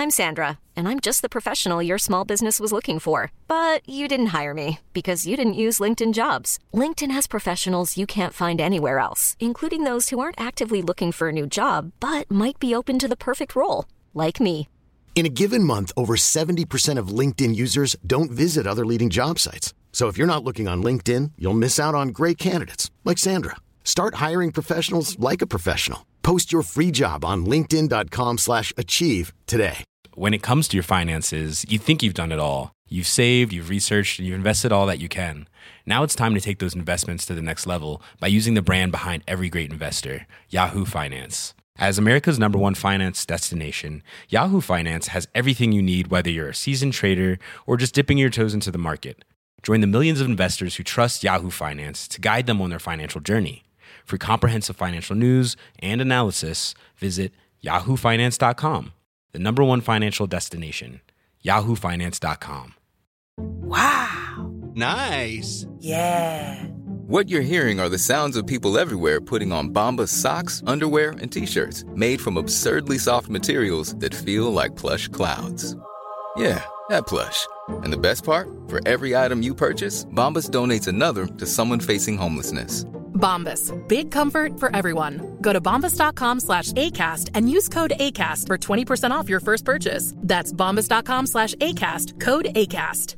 I'm Sandra, and I'm just the professional your small business was looking for. But you didn't hire me because you didn't use LinkedIn Jobs. LinkedIn has professionals you can't find anywhere else, including those who aren't actively looking for a new job, but might be open to the perfect role, like me. In a given month, over 70% of LinkedIn users don't visit other leading job sites. So if you're not looking on LinkedIn, you'll miss out on great candidates like Sandra. Start hiring professionals like a professional. Post your free job on linkedin.com/achieve today. When it comes to your finances, you think you've done it all. You've saved, you've researched, and you've invested all that you can. Now it's time to take those investments to the next level by using the brand behind every great investor, Yahoo Finance. As America's #1 finance destination, Yahoo Finance has everything you need, whether you're a seasoned trader or just dipping your toes into the market. Join the millions of investors who trust Yahoo Finance to guide them on their financial journey. For comprehensive financial news and analysis, visit yahoofinance.com, the #1 financial destination, yahoofinance.com. Wow. Nice. Yeah. What you're hearing are the sounds of people everywhere putting on Bombas socks, underwear, and T-shirts made from absurdly soft materials that feel like plush clouds. Yeah, that plush. And the best part? For every item you purchase, Bombas donates another to someone facing homelessness. Bombas. Big comfort for everyone. Go to bombas.com/ACAST and use code ACAST for 20% off your first purchase. That's bombas.com/ACAST. Code ACAST.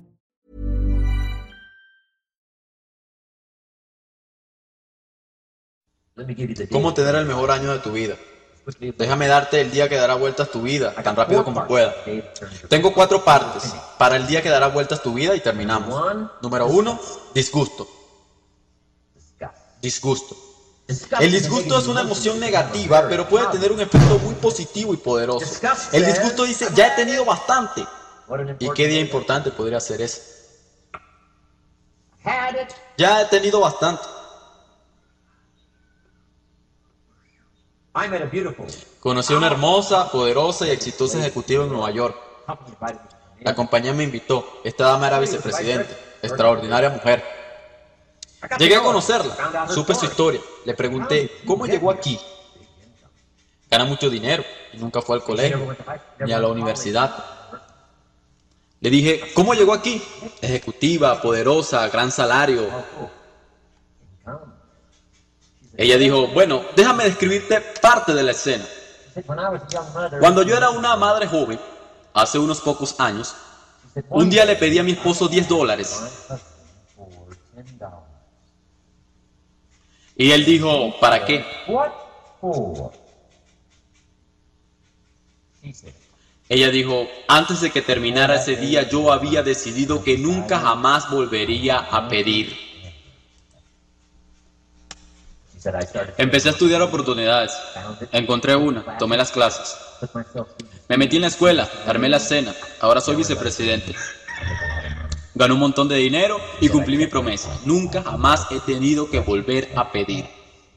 ¿Cómo tener el mejor año de tu vida? Déjame darte el día que dará vueltas tu vida, tan rápido como pueda. Tengo 4 partes para el día que dará vueltas tu vida y terminamos. Número 1, disgusto. Disgusto. El disgusto es una emoción negativa, pero puede tener un efecto muy positivo y poderoso. El disgusto dice, ya he tenido bastante. ¿Y qué día importante podría ser ese? Ya he tenido bastante. Conocí a una hermosa, poderosa y exitosa ejecutiva en Nueva York. La compañía me invitó. Esta dama era vicepresidente. Extraordinaria mujer. Llegué a conocerla. Supe su historia. Le pregunté, ¿cómo llegó aquí? Gana mucho dinero y nunca fue al colegio ni a la universidad. Le dije, ¿cómo llegó aquí? Ejecutiva, poderosa, gran salario. Ella dijo, bueno, déjame describirte parte de la escena. Cuando yo era una madre joven, hace unos pocos años, un día le pedí a mi esposo $10. Y él dijo, ¿para qué? Ella dijo, antes de que terminara ese día, yo había decidido que nunca jamás volvería a pedir. Empecé a estudiar oportunidades. Encontré una, tomé las clases. Me metí en la escuela, armé la cena. Ahora soy vicepresidente. Gané un montón de dinero y cumplí mi promesa. Nunca jamás he tenido que volver a pedir.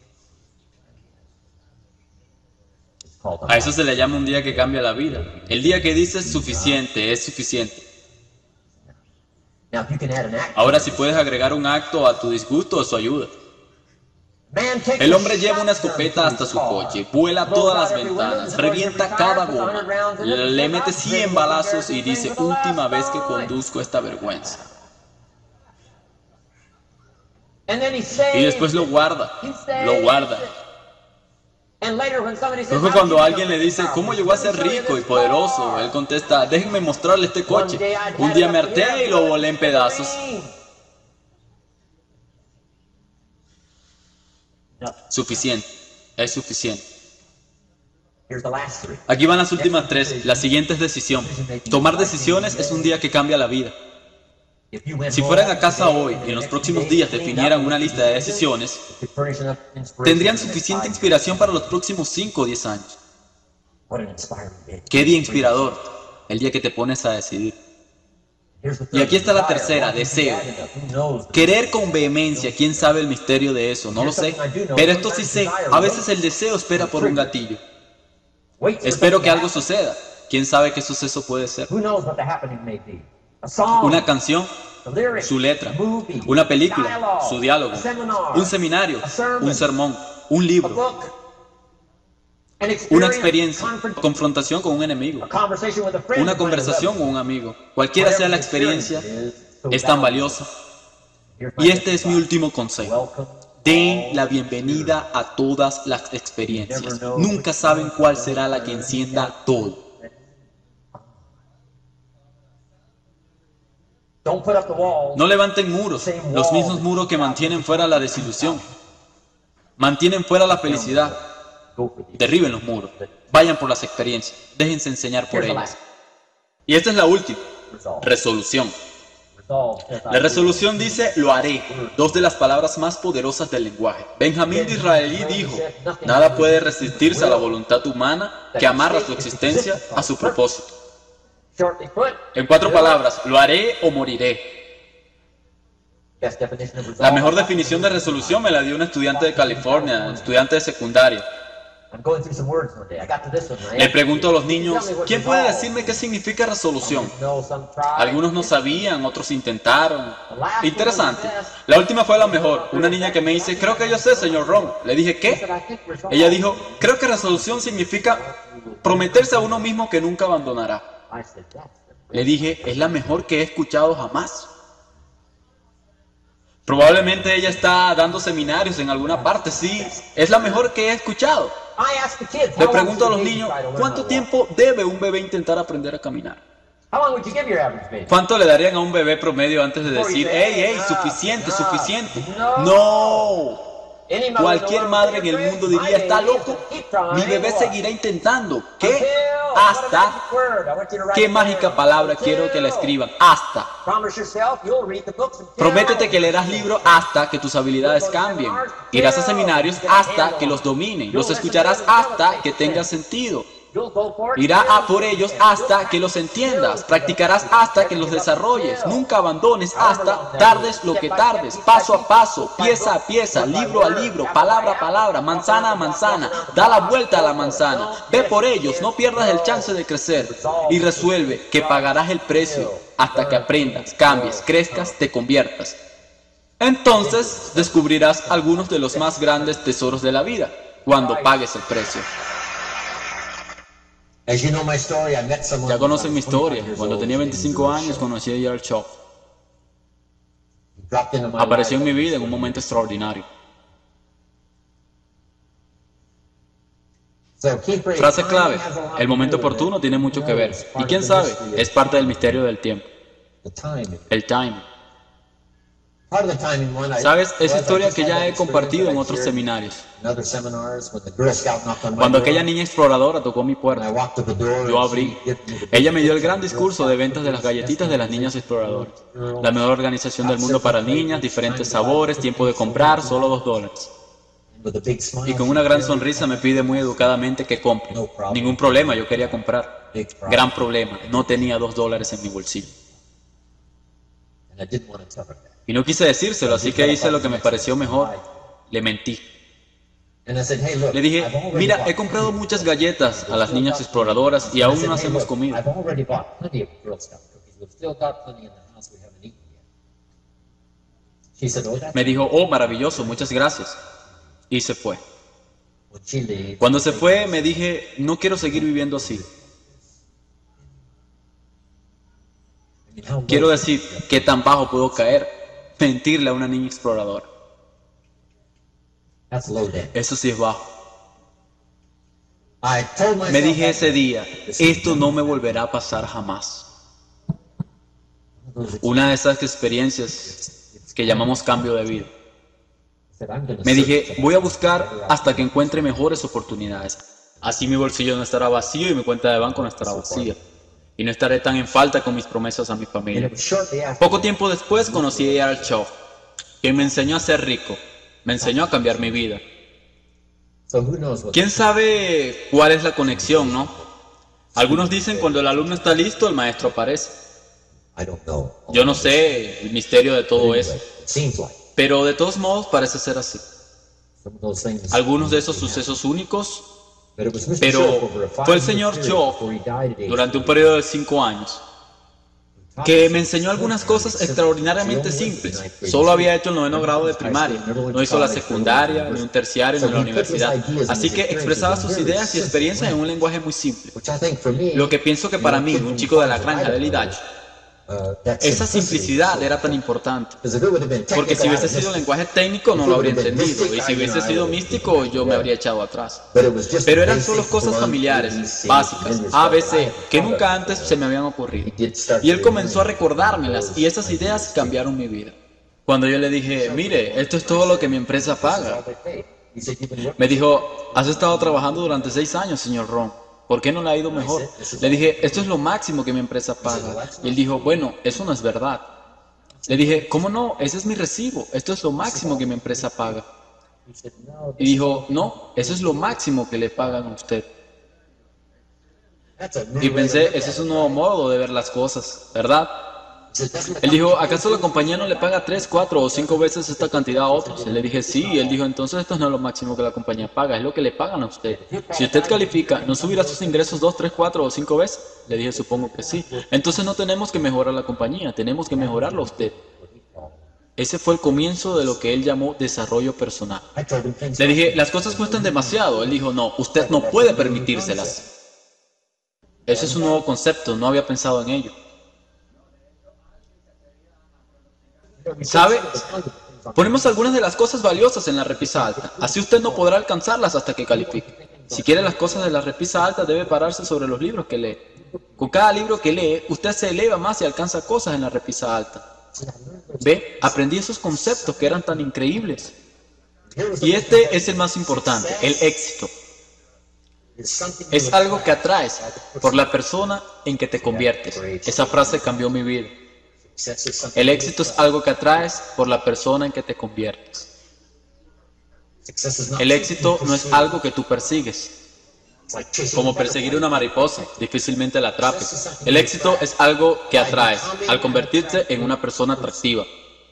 A eso se le llama un día que cambia la vida. El día que dices suficiente, es suficiente. Ahora si puedes agregar un acto a tu disgusto, eso ayuda. El hombre lleva una escopeta hasta su coche, vuela todas las ventanas, revienta cada goma, le mete 100 balazos y dice, última vez que conduzco esta vergüenza. Y después lo guarda. Luego cuando alguien le dice, ¿cómo llegó a ser rico y poderoso? Él contesta, déjenme mostrarle este coche. Un día me harté y lo volé en pedazos. Suficiente, es suficiente. Aquí van las últimas 3. La siguiente es decisión. Tomar decisiones es un día que cambia la vida. Si fueran a casa hoy y en los próximos días definieran una lista de decisiones, tendrían suficiente inspiración para los próximos 5 o 10 años. Qué día inspirador, el día que te pones a decidir. Y aquí está la tercera, deseo. Querer con vehemencia, ¿quién sabe el misterio de eso? No lo sé. Pero esto sí sé, a veces el deseo espera por un gatillo. Espero que algo suceda. ¿Quién sabe qué suceso puede ser? Una canción, su letra. Una película, su diálogo. Un seminario, un sermón, un libro. Una experiencia, confrontación con un enemigo, una conversación con un amigo. Cualquiera sea la experiencia, es tan valiosa. Y este es mi último consejo. Den la bienvenida a todas las experiencias. Nunca saben cuál será la que encienda todo. No levanten muros, los mismos muros que mantienen fuera la desilusión. Mantienen fuera la felicidad. Derriben los muros. Vayan por las experiencias. Déjense enseñar por ellas. Y esta es la última. Resolución. La resolución dice, lo haré. Dos de las palabras más poderosas del lenguaje. Benjamín Disraeli dijo, nada puede resistirse a la voluntad humana que amarra su existencia a su propósito. En 4 palabras, lo haré o moriré. La mejor definición de resolución me la dio un estudiante de California, estudiante de secundaria. Le pregunto a los niños, ¿quién puede decirme qué significa resolución? Algunos no sabían, otros intentaron. Interesante. La última fue la mejor. Una niña que me dice, creo que yo sé, señor Ron. Le dije, ¿qué? Ella dijo, creo que resolución significa prometerse a uno mismo que nunca abandonará. Le dije, es la mejor que he escuchado jamás. Probablemente ella está dando seminarios en alguna parte, sí, es la mejor que he escuchado. Le pregunto a los niños, ¿cuánto tiempo debe un bebé intentar aprender a caminar? ¿Cuánto le darían a un bebé promedio antes de decir, hey, suficiente, suficiente? No. Cualquier madre en el mundo diría, ¿está loco? Mi bebé seguirá intentando. ¿Qué? Hasta. ¿Qué mágica palabra quiero que la escriban? Hasta. Prométete que leerás libros hasta que tus habilidades cambien. Irás a seminarios hasta que los dominen. Los escucharás hasta que tengan sentido. Irás a por ellos hasta que los entiendas. Practicarás hasta que los desarrolles. Nunca abandones hasta tardes lo que tardes. Paso a paso, pieza a pieza, libro a libro, palabra a palabra, manzana a manzana. Da la vuelta a la manzana. Ve por ellos, no pierdas el chance de crecer. Y resuelve que pagarás el precio hasta que aprendas, cambies, crezcas, te conviertas. Entonces descubrirás algunos de los más grandes tesoros de la vida cuando pagues el precio. Ya conocen mi historia. Cuando tenía 25 años conocí a J.R. Shaw. Apareció en mi vida en un momento extraordinario. Frase clave. El momento oportuno tiene mucho que ver. Y quién sabe, es parte del misterio del tiempo. El timing. ¿Sabes? Es historia que ya he compartido en otros seminarios. Cuando aquella niña exploradora tocó mi puerta, yo abrí. Ella me dio el gran discurso de ventas de las galletitas de las niñas exploradoras. La mejor organización del mundo para niñas, diferentes sabores, tiempo de comprar, solo $2. Y con una gran sonrisa me pide muy educadamente que compre. Ningún problema, yo quería comprar. Gran problema, no tenía $2 en mi bolsillo. Y no quise decírselo, así que hice lo que me pareció mejor. Le mentí. Le dije, mira, he comprado muchas galletas a las niñas exploradoras y aún no hacemos comida. Me dijo, oh, maravilloso, muchas gracias. Y se fue. Cuando se fue, me dije, no quiero seguir viviendo así. Quiero decir, ¿qué tan bajo puedo caer? Mentirle a una niña exploradora. Eso sí es bajo. Me dije ese día, esto no me volverá a pasar jamás. Una de esas experiencias que llamamos cambio de vida. Me dije, voy a buscar hasta que encuentre mejores oportunidades. Así mi bolsillo no estará vacío y mi cuenta de banco no estará vacía. Y no estaré tan en falta con mis promesas a mi familia. Poco tiempo después conocí a J.R. Shaw, quien me enseñó a ser rico. Me enseñó a cambiar mi vida. ¿Quién sabe cuál es la conexión, no? Algunos dicen cuando el alumno está listo, el maestro aparece. Yo no sé el misterio de todo eso. Pero de todos modos parece ser así. Algunos de esos sucesos únicos. Pero fue el señor Shaw durante un periodo de 5 años que me enseñó algunas cosas extraordinariamente simples. Solo había hecho el 9º grado de primaria, no hizo la secundaria, ni un terciario, ni la universidad. Así que expresaba sus ideas y experiencias en un lenguaje muy simple. Lo que pienso que para mí, un chico de la granja de Lidach, esa simplicidad era tan importante, porque si hubiese sido lenguaje técnico no lo habría entendido, y si hubiese sido místico yo me habría echado atrás. Pero eran solo cosas familiares, básicas, A, B, C, que nunca antes se me habían ocurrido. Y él comenzó a recordármelas, y esas ideas cambiaron mi vida. Cuando yo le dije, mire, esto es todo lo que mi empresa paga, me dijo, has estado trabajando durante 6 años, señor Ron. ¿Por qué no le ha ido mejor? Le dije, esto es lo máximo que mi empresa paga. Y él dijo, bueno, eso no es verdad. Le dije, ¿cómo no? Ese es mi recibo. Esto es lo máximo que mi empresa paga. Y dijo, no, eso es lo máximo que le pagan a usted. Y pensé, ese es un nuevo modo de ver las cosas, ¿verdad? Él dijo, ¿acaso la compañía no le paga 3, 4 o 5 veces esta cantidad a otros? Y le dije, sí. Y él dijo, entonces esto no es lo máximo que la compañía paga, es lo que le pagan a usted. Si usted califica, ¿no subirá sus ingresos 2, 3, 4 o 5 veces? Le dije, supongo que sí. Entonces no tenemos que mejorar la compañía, tenemos que mejorarlo a usted. Ese fue el comienzo de lo que él llamó desarrollo personal. Le dije, las cosas cuestan demasiado. Él dijo, no, usted no puede permitírselas. Ese es un nuevo concepto, no había pensado en ello. ¿Sabe? Ponemos algunas de las cosas valiosas en la repisa alta. Así usted no podrá alcanzarlas hasta que califique. Si quiere las cosas de la repisa alta, debe pararse sobre los libros que lee. Con cada libro que lee, usted se eleva más y alcanza cosas en la repisa alta. ¿Ve? Aprendí esos conceptos que eran tan increíbles. Y este es el más importante, el éxito. Es algo que atraes por la persona en que te conviertes. Esa frase cambió mi vida. El éxito es algo que atraes por la persona en que te conviertes. El éxito no es algo que tú persigues, como perseguir una mariposa, difícilmente la atrapes. El éxito es algo que atraes al convertirte en una persona atractiva.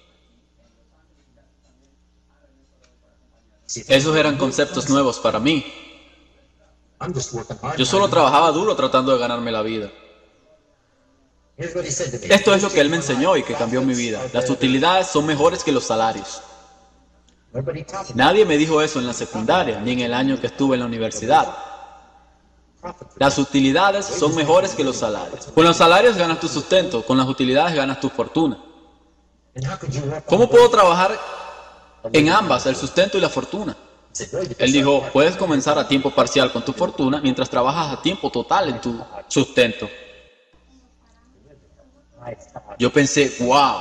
Esos eran conceptos nuevos para mí. Yo solo trabajaba duro tratando de ganarme la vida. Esto es lo que él me enseñó y que cambió mi vida. Las utilidades son mejores que los salarios. Nadie me dijo eso en la secundaria, ni en el año que estuve en la universidad. Las utilidades son mejores que los salarios. Con los salarios ganas tu sustento, con las utilidades ganas tu fortuna. ¿Cómo puedo trabajar en ambas, el sustento y la fortuna? Él dijo, puedes comenzar a tiempo parcial con tu fortuna mientras trabajas a tiempo total en tu sustento. Yo pensé, wow,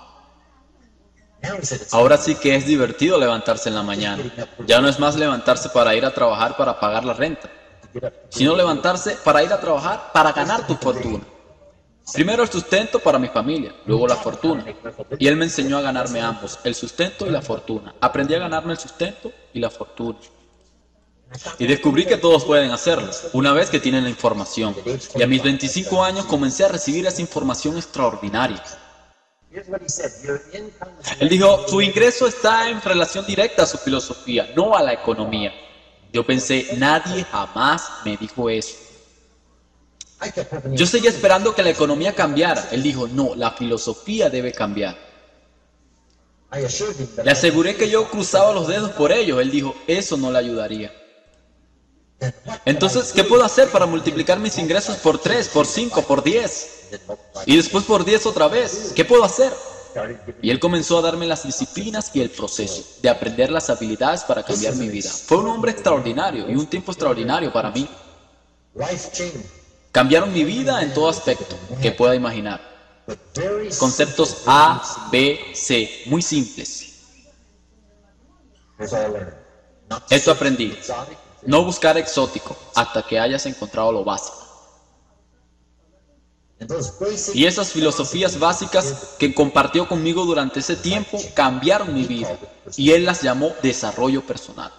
ahora sí que es divertido levantarse en la mañana. Ya no es más levantarse para ir a trabajar para pagar la renta, sino levantarse para ir a trabajar para ganar tu fortuna. Primero el sustento para mi familia, luego la fortuna. Y él me enseñó a ganarme ambos, el sustento y la fortuna. Aprendí a ganarme el sustento y la fortuna. Y descubrí que todos pueden hacerlo, una vez que tienen la información. Y a mis 25 años comencé a recibir esa información extraordinaria. Él dijo, su ingreso está en relación directa a su filosofía, no a la economía. Yo pensé, nadie jamás me dijo eso. Yo seguía esperando que la economía cambiara. Él dijo, no, la filosofía debe cambiar. Le aseguré que yo cruzaba los dedos por ello. Él dijo, eso no le ayudaría. Entonces, ¿qué puedo hacer para multiplicar mis ingresos por 3, por 5, por 10? Y después por 10 otra vez. ¿Qué puedo hacer? Y él comenzó a darme las disciplinas y el proceso de aprender las habilidades para cambiar mi vida. Fue un hombre extraordinario y un tiempo extraordinario para mí. Cambiaron mi vida en todo aspecto que pueda imaginar. Conceptos A, B, C, muy simples. Esto aprendí. No buscar exótico hasta que hayas encontrado lo básico. Y esas filosofías básicas que compartió conmigo durante ese tiempo cambiaron mi vida. Y él las llamó desarrollo personal.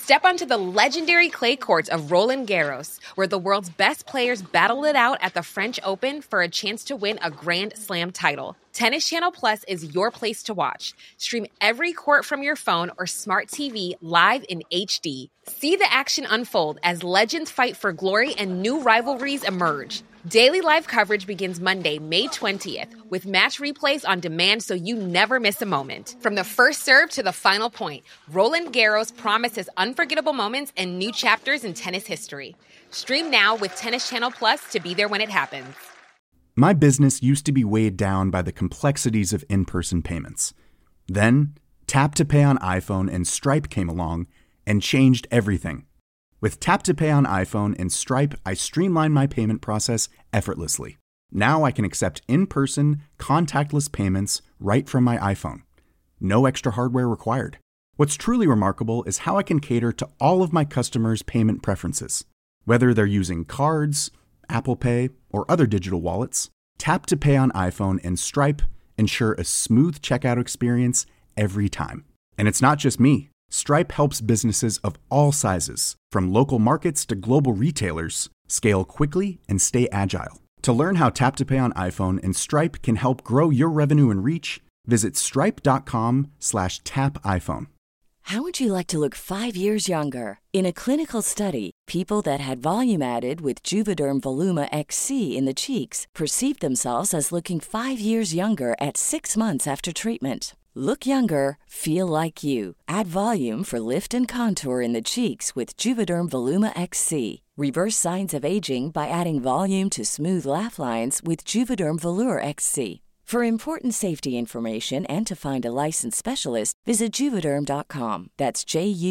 Step onto the legendary clay courts of Roland Garros, where the world's best players battle it out at the French Open for a chance to win a Grand Slam title. Tennis Channel Plus is your place to watch. Stream every court from your phone or smart TV live in HD. See the action unfold as legends fight for glory and new rivalries emerge. Daily live coverage begins Monday, May 20th, with match replays on demand so you never miss a moment. From the first serve to the final point, Roland Garros promises unforgettable moments and new chapters in tennis history. Stream now with Tennis Channel Plus to be there when it happens. My business used to be weighed down by the complexities of in-person payments. Then, Tap to Pay on iPhone and Stripe came along and changed everything. With Tap to Pay on iPhone and Stripe, I streamlined my payment process effortlessly. Now I can accept in-person, contactless payments right from my iPhone. No extra hardware required. What's truly remarkable is how I can cater to all of my customers' payment preferences. Whether they're using cards, Apple Pay, or other digital wallets, Tap to Pay on iPhone and Stripe ensure a smooth checkout experience every time. And it's not just me. Stripe helps businesses of all sizes, from local markets to global retailers, scale quickly and stay agile. To learn how Tap to Pay on iPhone and Stripe can help grow your revenue and reach, visit stripe.com/tapiphone. How would you like to look 5 years younger? In a clinical study, people that had volume added with Juvederm Voluma XC in the cheeks perceived themselves as looking 5 years younger at 6 months after treatment. Look younger, feel like you. Add volume for lift and contour in the cheeks with Juvederm Voluma XC. Reverse signs of aging by adding volume to smooth laugh lines with Juvederm Volure XC. For important safety information and to find a licensed specialist, visit Juvederm.com. That's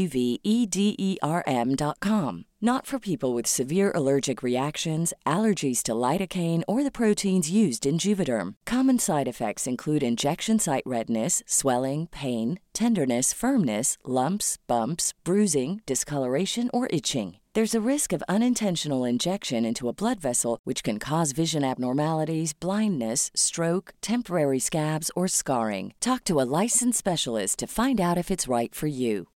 JUVEDERM.com. Not for people with severe allergic reactions, allergies to lidocaine, or the proteins used in Juvederm. Common side effects include injection site redness, swelling, pain, tenderness, firmness, lumps, bumps, bruising, discoloration, or itching. There's a risk of unintentional injection into a blood vessel, which can cause vision abnormalities, blindness, stroke, temporary scabs, or scarring. Talk to a licensed specialist to find out if it's right for you.